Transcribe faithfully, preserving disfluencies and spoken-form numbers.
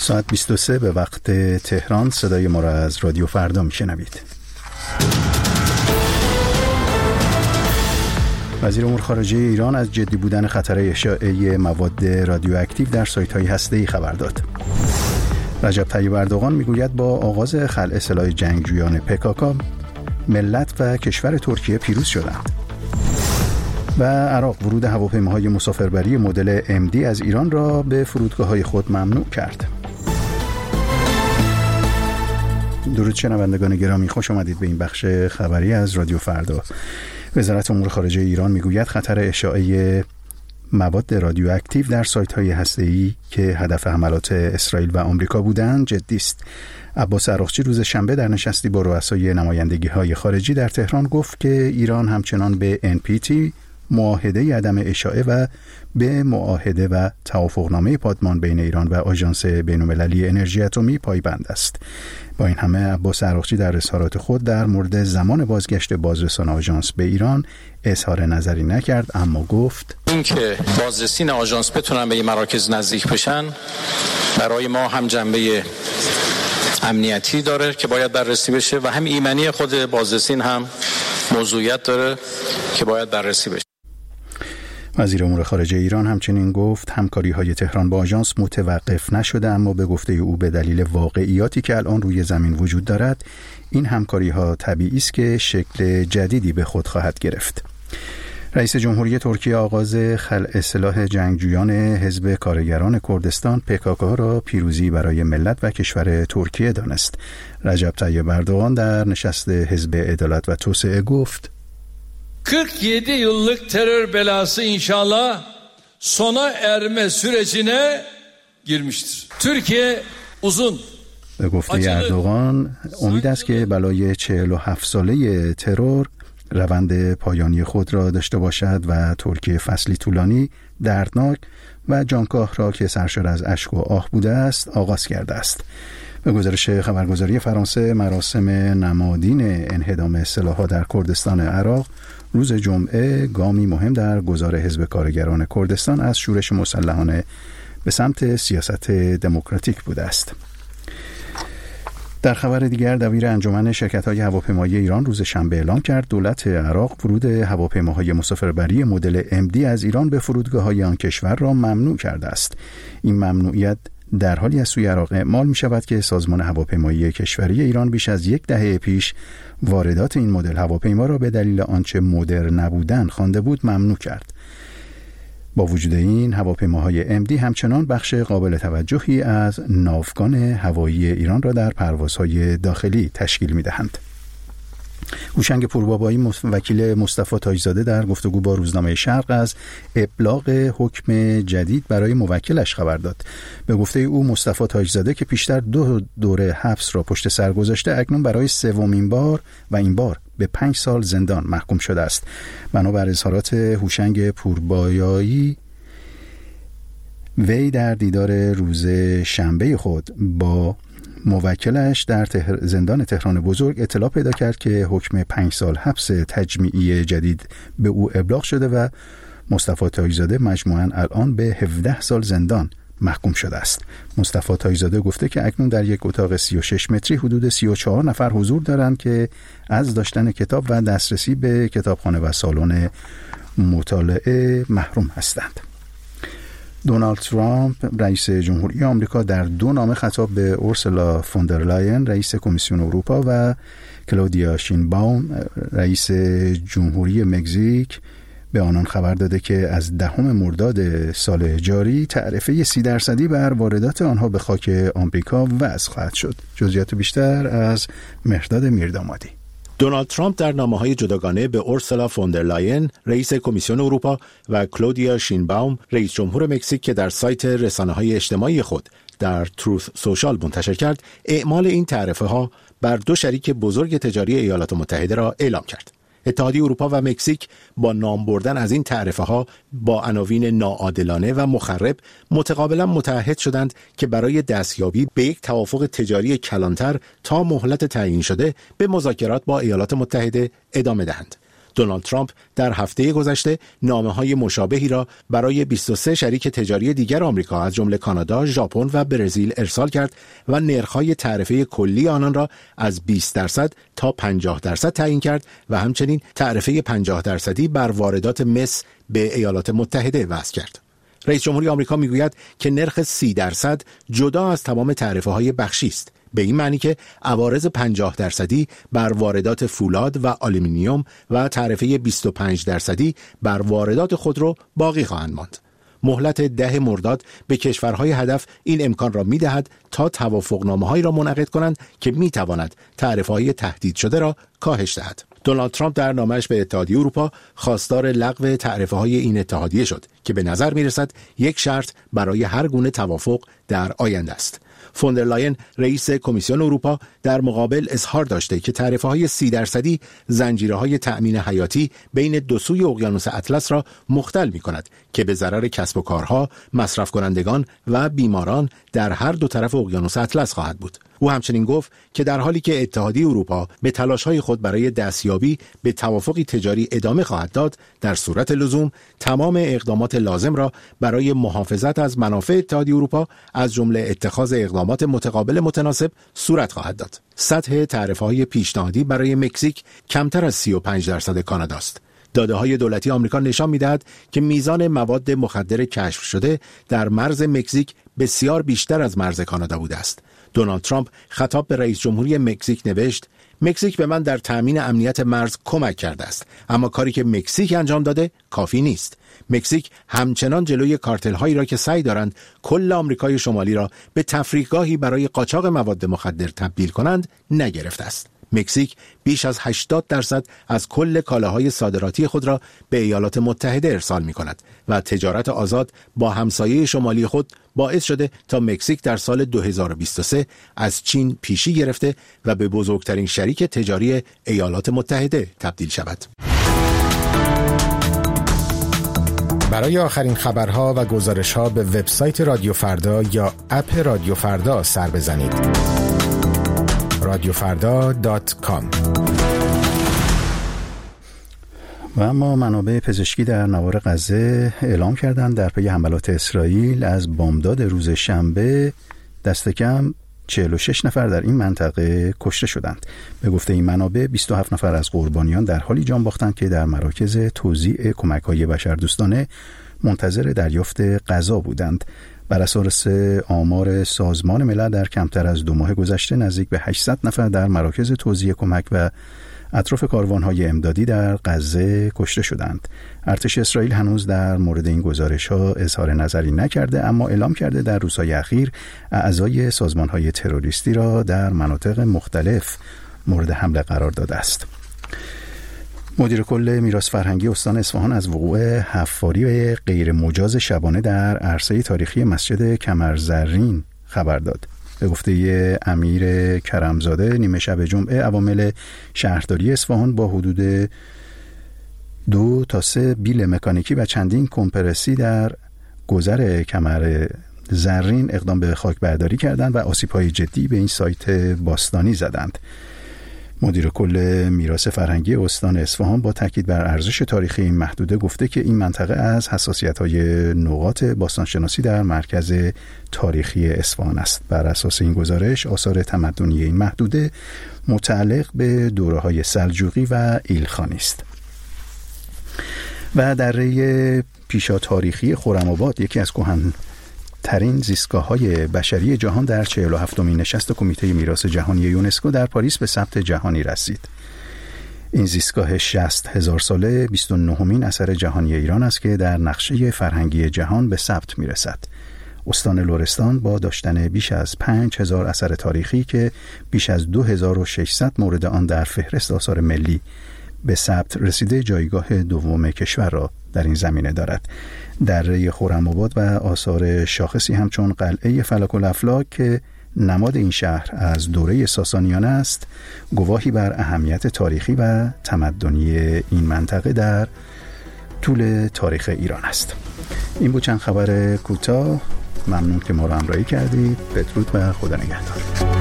ساعت بیست و سه به وقت تهران. صدای ما را از رادیو فردا میشنوید. وزیر امور خارجه ایران از جدی بودن خطر اشاعه مواد رادیواکتیو در سایت‌های هسته‌ای خبر داد. رجب طیب اردوغان میگوید با آغاز خلع سلاح جنگجویان پکاکا ملت و کشور ترکیه پیروز شدند. و عراق ورود هواپیماهای مسافربری مدل ام دی از ایران را به فرودگاه‌های خود ممنوع کرد. درود شنوندگان گرامی، خوش آمدید به این بخش خبری از رادیو فردا. وزارت امور خارجه ایران میگوید خطر اشاعه مواد رادیواکتیو در سایت‌های هسته‌ای که هدف حملات اسرائیل و آمریکا بودند جدی است. عباس عراقچی روز شنبه در نشستی با رؤسای نمایندگی‌های خارجی در تهران گفت که ایران همچنان به ان پی تی، معاهده عدم اشاعه و به معاهده و توافقنامه پادمان بین ایران و آژانس بین‌المللی انرژی اتمی پایبند است. با این همه عباس عراقچی در اظهارات خود در مورد زمان بازگشت بازرسان آژانس به ایران اظهار نظری نکرد، اما گفت اینکه بازرسین آژانس بتونن به این مراکز نزدیک بشن برای ما هم جنبه امنیتی داره که باید بررسی بشه و هم ایمنی خود بازرسین هم موضوعیت داره که باید بررسی بشه. وزیر امور خارجه ایران همچنین گفت همکاری‌های تهران با آژانس متوقف نشده، اما به گفته او به دلیل واقعیاتی که الان روی زمین وجود دارد این همکاری‌ها طبیعی است که شکل جدیدی به خود خواهد گرفت. رئیس جمهوری ترکیه آغاز خلع سلاح جنگجویان حزب کارگران کردستان پکاکا را پیروزی برای ملت و کشور ترکیه دانست. رجب طیب اردوغان در نشست حزب عدالت و توسعه گفت kırk yedi yıllık terör belası inşallah sona erme sürecine girmiştir. Türkiye uzun. به گفته اردوغان امید است که بلای چهل و هفت ساله ترور روند پایانی خود را داشته باشد و ترکیه فصلی طولانی، دردناک و جانکاه را که سرشار از اشک و آه بوده است آغاز کرده است. به گزارش خبرگزاری فرانسه مراسم نمادین انهدام سلاح‌ها در کردستان عراق روز جمعه گامی مهم در گذار حزب کارگران کردستان از شورش مسلحانه به سمت سیاست دموکراتیک بوده است. در خبر دیگر دبیر انجمن شرکت‌های هواپیمایی ایران روز شنبه اعلام کرد دولت عراق ورود هواپیماهای مسافربری مدل ام دی از ایران به فرودگاه‌های آن کشور را ممنوع کرده است. این ممنوعیت در حالی از سوی عراق اعمال می شود که سازمان هواپیمایی کشوری ایران بیش از یک دهه پیش واردات این مدل هواپیما را به دلیل آنچه مدرن نبودن خوانده بود ممنوع کرد. با وجود این هواپیماهای ام دی همچنان بخش قابل توجهی از ناوگان هوایی ایران را در پروازهای داخلی تشکیل می دهند. هوشنگ پوربابایی وکیل مصطفی تاجزاده در گفتگو با روزنامه شرق از ابلاغ حکم جدید برای موکلش خبر داد. به گفته او مصطفی تاجزاده که پیشتر دو دوره حبس را پشت سر گذاشته اکنون برای سومین بار و این بار به پنج سال زندان محکوم شده است. بنابر اظهارات هوشنگ پوربابایی وی در دیدار روز شنبه خود با موکلش در تهر... زندان تهران بزرگ اطلاع پیدا کرد که حکم پنج سال حبس تجمیعی جدید به او ابلاغ شده و مصطفی تاجزاده مجموعاً الان به هفده سال زندان محکوم شده است. مصطفی تاجزاده گفته که اکنون در یک اتاق سی و شش متری حدود سی و چهار نفر حضور دارند که از داشتن کتاب و دسترسی به کتابخانه و سالن مطالعه محروم هستند. دونالد ترامپ رئیس جمهوری آمریکا در دو نامه خطاب به اورسولا فوندرلاین رئیس کمیسیون اروپا و کلودیا شینباوم رئیس جمهوری مکزیک به آنان خبر داده که از دهم مرداد سال جاری تعرفه سی درصدی بر واردات آنها به خاک آمریکا وضع خواهد شد. جزئیات بیشتر از مهرداد میردامادی. دونالد ترامپ در نامه‌های جداگانه به اورسولا فوندرلاین رئیس کمیسیون اروپا و کلودیا شینباوم رئیس جمهور مکزیک که در سایت رسانه‌های اجتماعی خود در تروث سوشال منتشر کرد، اعمال این تعرفه‌ها بر دو شریک بزرگ تجاری ایالات متحده را اعلام کرد. اتحادیه اروپا و مکزیک با نام بردن از این تعرفه‌ها با عناوین ناعادلانه و مخرب متقابلا متعهد شدند که برای دستیابی به یک توافق تجاری کلانتر تا مهلت تعیین شده به مذاکرات با ایالات متحده ادامه دهند. دونالد ترامپ در هفته گذشته نامه‌های مشابهی را برای بیست و سه شریک تجاری دیگر آمریکا از جمله کانادا، ژاپن و برزیل ارسال کرد و نرخ‌های تعرفه کلی آنان را از بیست درصد تا پنجاه درصد تعیین کرد و همچنین تعرفه پنجاه درصدی بر واردات مس به ایالات متحده وضع کرد. رئیس جمهوری آمریکا میگوید که نرخ سی درصد جدا از تمام تعرفه‌های بخشی است، به این معنی که عوارض پنجاه درصدی بر واردات فولاد و آلومینیوم و تعرفه بیست و پنج درصدی بر واردات خودرو باقی خواهند ماند. مهلت ده مرداد به کشورهای هدف این امکان را می‌دهد تا توافقنامه‌هایی را منعقد کنند که می‌تواند تعرفه‌های تهدید شده را کاهش دهد. دونالد ترامپ در نامه‌اش به اتحادیه اروپا خواستار لغو تعرفه‌های این اتحادیه شد که به نظر می‌رسد یک شرط برای هر گونه توافق در آینده است. فوندرلاین رئیس کمیسیون اروپا در مقابل اظهار داشته که تعرفه‌های سی درصدی زنجیره‌های تأمین حیاتی بین دو سوی اقیانوس اطلس را مختل می‌کند که به ضرر کسب و کارها، مصرف کنندگان و بیماران در هر دو طرف اقیانوس اطلس خواهد بود. او همچنین گفت که در حالی که اتحادیه اروپا به تلاش‌های خود برای دستیابی به توافقی تجاری ادامه خواهد داد، در صورت لزوم تمام اقدامات لازم را برای محافظت از منافع اتحادیه اروپا از جمله اتخاذ اقدامات متقابل متناسب صورت خواهد داد. سطح تعرفه‌های پیشنهادی برای مکزیک کمتر از سی و پنج درصد کانادا است. داده‌های دولتی آمریکا نشان می‌دهد که میزان مواد مخدر کشف شده در مرز مکزیک بسیار بیشتر از مرز کانادا بوده است. دونالد ترامپ خطاب به رئیس جمهوری مکزیک نوشت: مکزیک به من در تأمین امنیت مرز کمک کرده است، اما کاری که مکزیک انجام داده کافی نیست. مکزیک همچنان جلوی کارتل‌هایی را که سعی دارند کل آمریکای شمالی را به تفریحگاهی برای قاچاق مواد مخدر تبدیل کنند نگرفته است. مکزیک بیش از هشتاد درصد از کل کالاهای صادراتی خود را به ایالات متحده ارسال می کند و تجارت آزاد با همسایه شمالی خود باعث شده تا مکزیک در سال دو هزار و بیست و سه از چین پیشی گرفته و به بزرگترین شریک تجاری ایالات متحده تبدیل شود. برای آخرین خبرها و گزارش‌ها به وبسایت رادیو فردا یا اپ رادیو فردا سر بزنید. رادیو فردا دات کام. و اما منابع پزشکی در نوار غزه اعلام کردند در پی حملات اسرائیل از بامداد روز شنبه دست کم چهل و شش نفر در این منطقه کشته شدند. به گفته این منابع بیست و هفت نفر از قربانیان در حالی جان باختند که در مراکز توزیع کمک‌های بشردوستانه منتظر دریافت غذا بودند. بر اساس آمار سازمان ملل در کمتر از دو ماه گذشته نزدیک به هشتصد نفر در مراکز توزیع کمک و اطراف کاروان‌های امدادی در غزه کشته شدند. ارتش اسرائیل هنوز در مورد این گزارش‌ها اظهار نظری نکرده، اما اعلام کرده در روزهای اخیر اعضای سازمان‌های تروریستی را در مناطق مختلف مورد حمله قرار داده است. مدیر کل میراث فرهنگی استان اصفهان از وقوع حفاری غیر مجاز شبانه در عرصه تاریخی مسجد کمرزرین خبر داد. به گفته امیر کرمزاده نیمه شب جمعه عوامل شهرداری اصفهان با حدود دو تا سه بیل مکانیکی و چندین کمپرسی در گذر کمر زرین اقدام به خاکبرداری کردند و آسیب‌های جدی به این سایت باستانی زدند. مدیر کل میراث فرهنگی استان اصفهان با تاکید بر ارزش تاریخی این محدوده گفته که این منطقه از حساسیت‌های نقاط باستانشناسی در مرکز تاریخی اصفهان است. بر اساس این گزارش آثار تمدنی این محدوده متعلق به دوره‌های سلجوقی و ایلخانی است. و دره پیشا تاریخی خرم‌آباد یکی از کهن ترین زیستگاه‌های بشری جهان در چهل و هفتمین نشست کمیته میراث جهانی یونسکو در پاریس به ثبت جهانی رسید. این زیستگاه شصت هزار ساله بیست و نهمین اثر جهانی ایران است که در نقشه فرهنگی جهان به ثبت میرسد. استان لرستان با داشتن بیش از پنج هزار اثر تاریخی که بیش از دو هزار و ششصد مورد آن در فهرست آثار ملی به ثبت رسیده جایگاه دوم کشور را در این زمینه دارد. دره خرم‌آباد و آثار شاخصی همچون قلعه فلک الافلاک که نماد این شهر از دوره ساسانیان است گواهی بر اهمیت تاریخی و تمدنی این منطقه در طول تاریخ ایران است. این بود چند خبر کوتاه. ممنون که ما را همراهی کردید. بدرود و خدا نگهدار.